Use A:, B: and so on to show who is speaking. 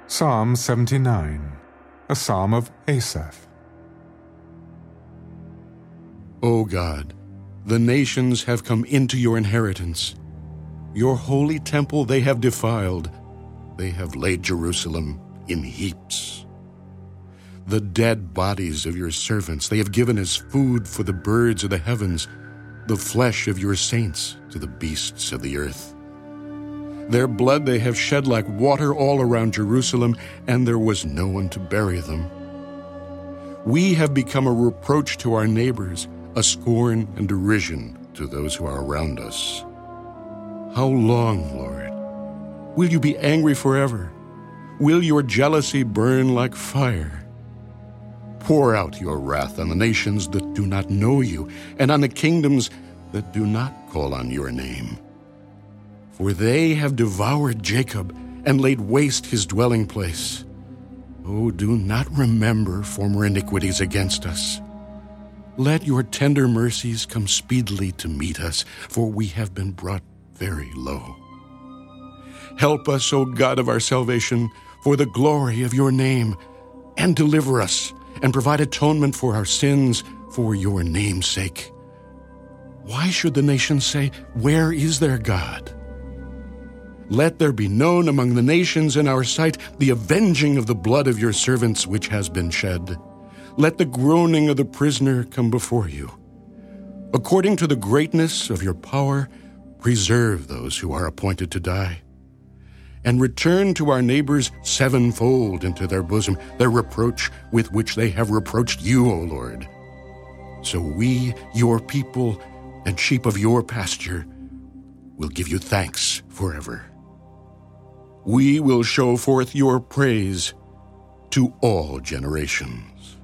A: Psalm 79, a psalm of Asaph.
B: O God, the nations have come into your inheritance. Your holy temple they have defiled. They have laid Jerusalem in heaps. The dead bodies of your servants they have given as food for the birds of the heavens, the flesh of your saints to the beasts of the earth. Their blood they have shed like water all around Jerusalem, and there was no one to bury them. We have become a reproach to our neighbors, a scorn and derision to those who are around us. How long, Lord? Will you be angry forever? Will your jealousy burn like fire? Pour out your wrath on the nations that do not know you, and on the kingdoms that do not call on your name. For they have devoured Jacob and laid waste his dwelling place. Oh, do not remember former iniquities against us. Let your tender mercies come speedily to meet us, for we have been brought very low. Help us, O God of our salvation, for the glory of your name, and deliver us, and provide atonement for our sins for your name's sake. Why should the nations say, "Where is their God?" Let there be known among the nations in our sight the avenging of the blood of your servants which has been shed. Let the groaning of the prisoner come before you. According to the greatness of your power, preserve those who are appointed to die. And return to our neighbors sevenfold into their bosom their reproach with which they have reproached you, O Lord. So we, your people, and sheep of your pasture, will give you thanks forever. We will show forth your praise to all generations.